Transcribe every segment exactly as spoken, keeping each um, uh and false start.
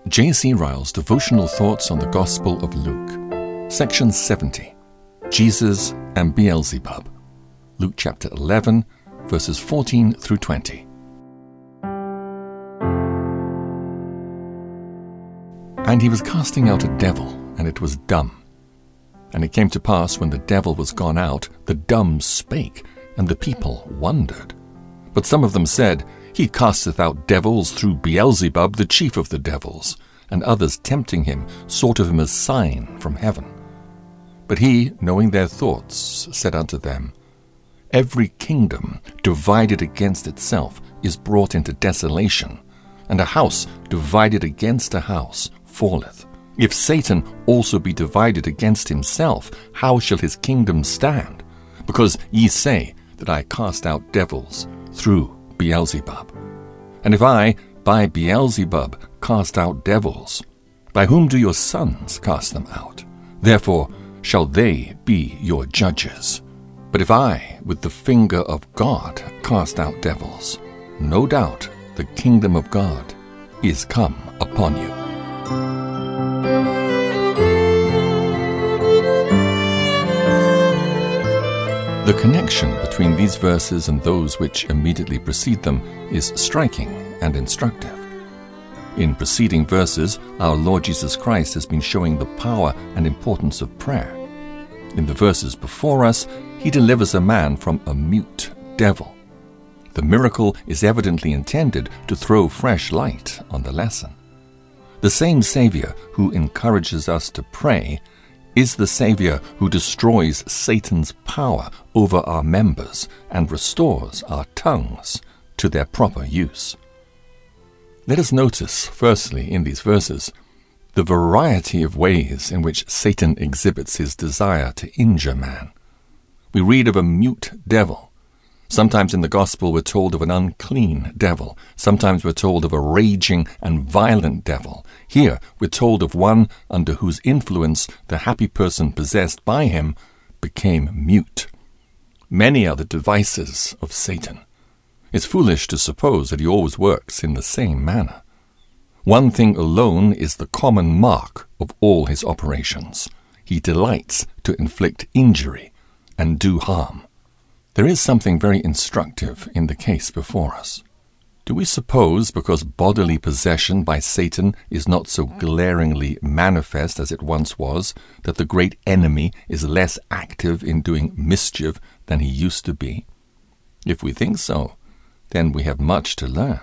J C Ryle's Devotional Thoughts on the Gospel of Luke, Section seventy, Jesus and Beelzebub, Luke chapter eleven, verses fourteen through twenty. And he was casting out a devil, and it was dumb. And it came to pass, when the devil was gone out, the dumb spake, and the people wondered. But some of them said, He casteth out devils through Beelzebub, the chief of the devils. And others, tempting him, sought of him a sign from heaven. But he, knowing their thoughts, said unto them, Every kingdom divided against itself is brought into desolation, and a house divided against a house falleth. If Satan also be divided against himself, how shall his kingdom stand? Because ye say that I cast out devils through Beelzebub. And if I, by Beelzebub, cast out devils, by whom do your sons cast them out? Therefore shall they be your judges. But if I, with the finger of God, cast out devils, no doubt the kingdom of God is come upon you. The connection between these verses and those which immediately precede them is striking and instructive. In preceding verses, our Lord Jesus Christ has been showing the power and importance of prayer. In the verses before us, he delivers a man from a mute devil. The miracle is evidently intended to throw fresh light on the lesson. The same Savior who encourages us to pray is the Savior who destroys Satan's power over our members and restores our tongues to their proper use. Let us notice, firstly, in these verses, the variety of ways in which Satan exhibits his desire to injure man. We read of a mute devil. Sometimes in the Gospel we're told of an unclean devil. Sometimes we're told of a raging and violent devil. Here we're told of one under whose influence the happy person possessed by him became mute. Many are the devices of Satan. It's foolish to suppose that he always works in the same manner. One thing alone is the common mark of all his operations. He delights to inflict injury and do harm. There is something very instructive in the case before us. Do we suppose, because bodily possession by Satan is not so glaringly manifest as it once was, that the great enemy is less active in doing mischief than he used to be? If we think so, then we have much to learn.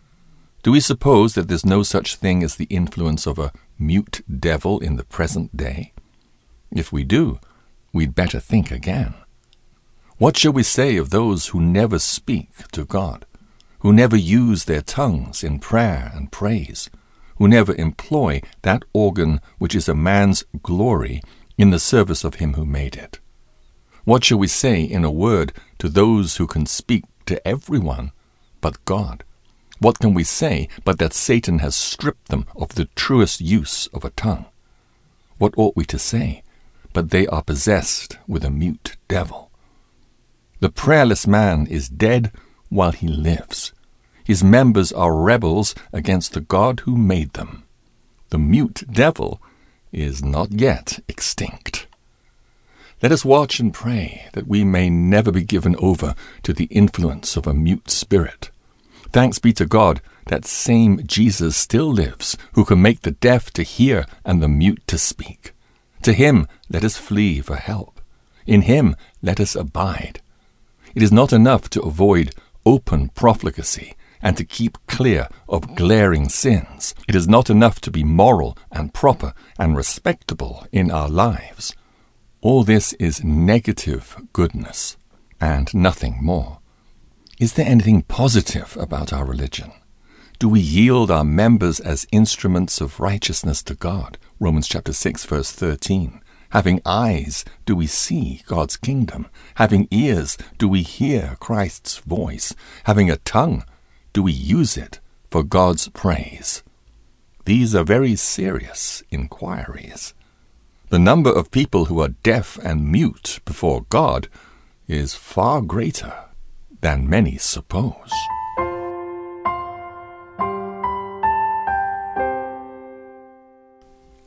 Do we suppose that there's no such thing as the influence of a mute devil in the present day? If we do, we'd better think again. What shall we say of those who never speak to God, who never use their tongues in prayer and praise, who never employ that organ which is a man's glory in the service of him who made it? What shall we say, in a word, to those who can speak to everyone but God? What can we say but that Satan has stripped them of the truest use of a tongue? What ought we to say but they are possessed with a mute devil? The prayerless man is dead while he lives. His members are rebels against the God who made them. The mute devil is not yet extinct. Let us watch and pray that we may never be given over to the influence of a mute spirit. Thanks be to God, that same Jesus still lives, who can make the deaf to hear and the mute to speak. To him let us flee for help. In him let us abide. It is not enough to avoid open profligacy and to keep clear of glaring sins. It is not enough to be moral and proper and respectable in our lives. All this is negative goodness and nothing more. Is there anything positive about our religion? Do we yield our members as instruments of righteousness to God? Romans chapter six, verse thirteen. Having eyes, do we see God's kingdom? Having ears, do we hear Christ's voice? Having a tongue, do we use it for God's praise? These are very serious inquiries. The number of people who are deaf and mute before God is far greater than many suppose.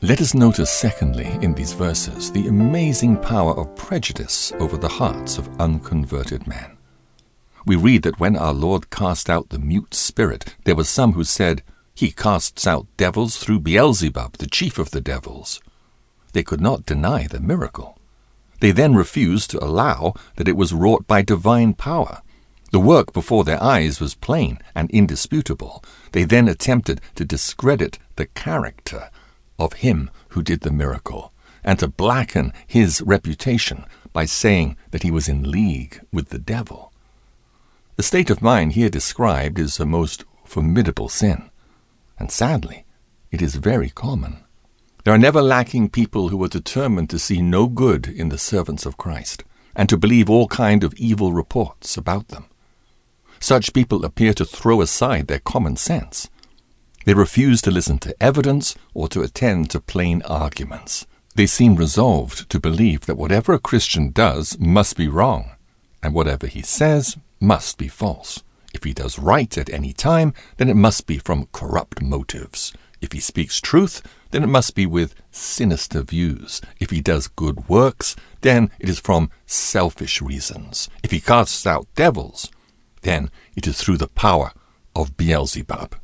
Let us notice, secondly, in these verses, the amazing power of prejudice over the hearts of unconverted men. We read that when our Lord cast out the mute spirit, there were some who said, "He casts out devils through Beelzebub, the chief of the devils." They could not deny the miracle. They then refused to allow that it was wrought by divine power. The work before their eyes was plain and indisputable. They then attempted to discredit the character of him who did the miracle, and to blacken his reputation by saying that he was in league with the devil. The state of mind here described is a most formidable sin, and sadly, it is very common. There are never lacking people who are determined to see no good in the servants of Christ, and to believe all kind of evil reports about them. Such people appear to throw aside their common sense. They refuse to listen to evidence or to attend to plain arguments. They seem resolved to believe that whatever a Christian does must be wrong, and whatever he says must be false. If he does right at any time, then it must be from corrupt motives. If he speaks truth, then it must be with sinister views. If he does good works, then it is from selfish reasons. If he casts out devils, then it is through the power of Beelzebub.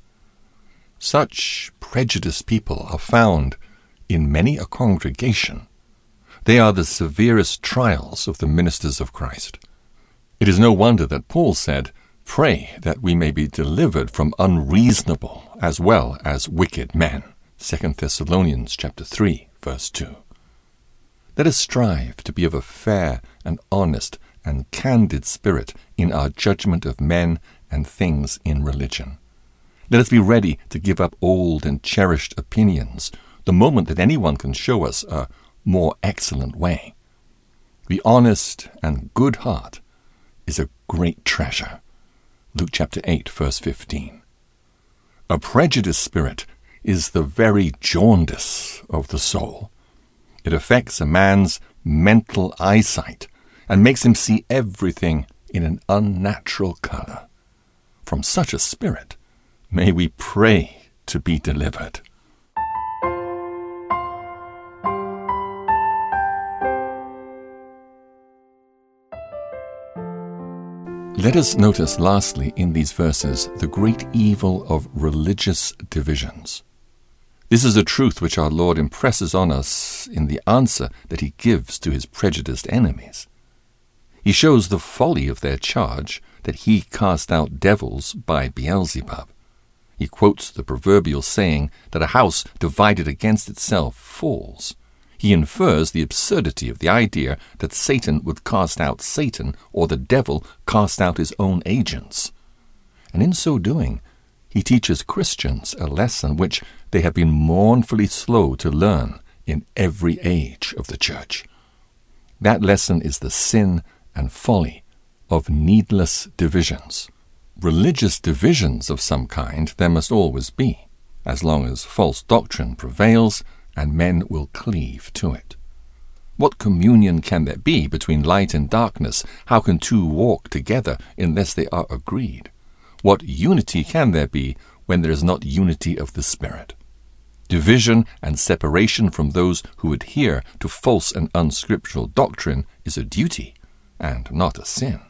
Such prejudiced people are found in many a congregation. They are the severest trials of the ministers of Christ. It is no wonder that Paul said, "Pray that we may be delivered from unreasonable as well as wicked men." Second Thessalonians chapter three, verse two. Let us strive to be of a fair and honest and candid spirit in our judgment of men and things in religion. Let us be ready to give up old and cherished opinions the moment that anyone can show us a more excellent way. The honest and good heart is a great treasure. Luke chapter eight, verse fifteen. A prejudiced spirit is the very jaundice of the soul. It affects a man's mental eyesight and makes him see everything in an unnatural color. From such a spirit, may we pray to be delivered. Let us notice lastly in these verses the great evil of religious divisions. This is a truth which our Lord impresses on us in the answer that he gives to his prejudiced enemies. He shows the folly of their charge that he cast out devils by Beelzebub. He quotes the proverbial saying that a house divided against itself falls. He infers the absurdity of the idea that Satan would cast out Satan or the devil cast out his own agents. And in so doing, he teaches Christians a lesson which they have been mournfully slow to learn in every age of the church. That lesson is the sin and folly of needless divisions. Religious divisions of some kind there must always be, as long as false doctrine prevails and men will cleave to it. What communion can there be between light and darkness? How can two walk together unless they are agreed? What unity can there be when there is not unity of the Spirit? Division and separation from those who adhere to false and unscriptural doctrine is a duty and not a sin.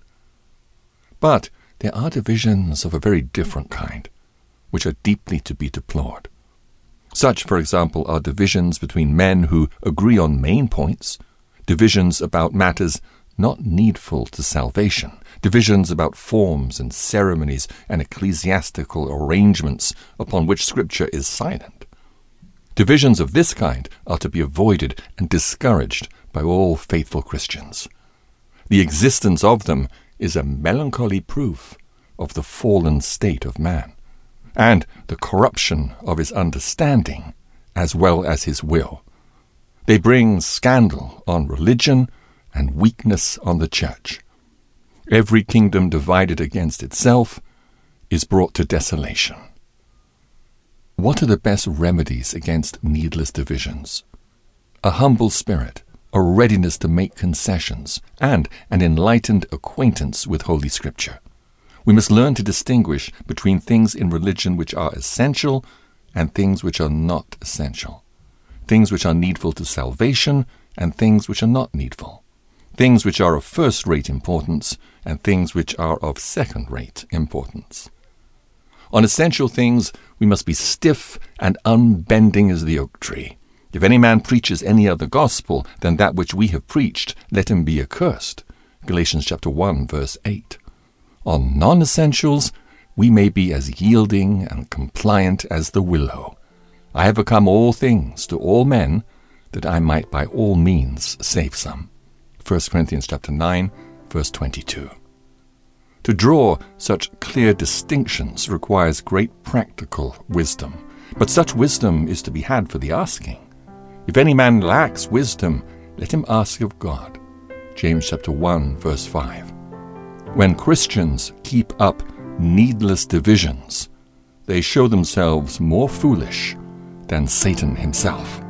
But there are divisions of a very different kind, which are deeply to be deplored. Such, for example, are divisions between men who agree on main points, divisions about matters not needful to salvation, divisions about forms and ceremonies and ecclesiastical arrangements upon which Scripture is silent. Divisions of this kind are to be avoided and discouraged by all faithful Christians. The existence of them is a melancholy proof of the fallen state of man, and the corruption of his understanding as well as his will. They bring scandal on religion and weakness on the church. Every kingdom divided against itself is brought to desolation. What are the best remedies against needless divisions? A humble spirit, a readiness to make concessions, and an enlightened acquaintance with Holy Scripture. We must learn to distinguish between things in religion which are essential and things which are not essential. things which are needful to salvation and things which are not needful, things which are of first-rate importance and things which are of second-rate importance. On essential things we must be stiff and unbending as the oak tree. If any man preaches any other gospel than that which we have preached, let him be accursed. Galatians chapter one, verse eight. On non-essentials we may be as yielding and compliant as the willow. I have become all things to all men, that I might by all means save some. First Corinthians chapter nine, verse twenty-two. To draw such clear distinctions requires great practical wisdom, but such wisdom is to be had for the asking. If any man lacks wisdom, let him ask of God. James chapter one, verse five. When Christians keep up needless divisions, they show themselves more foolish than Satan himself.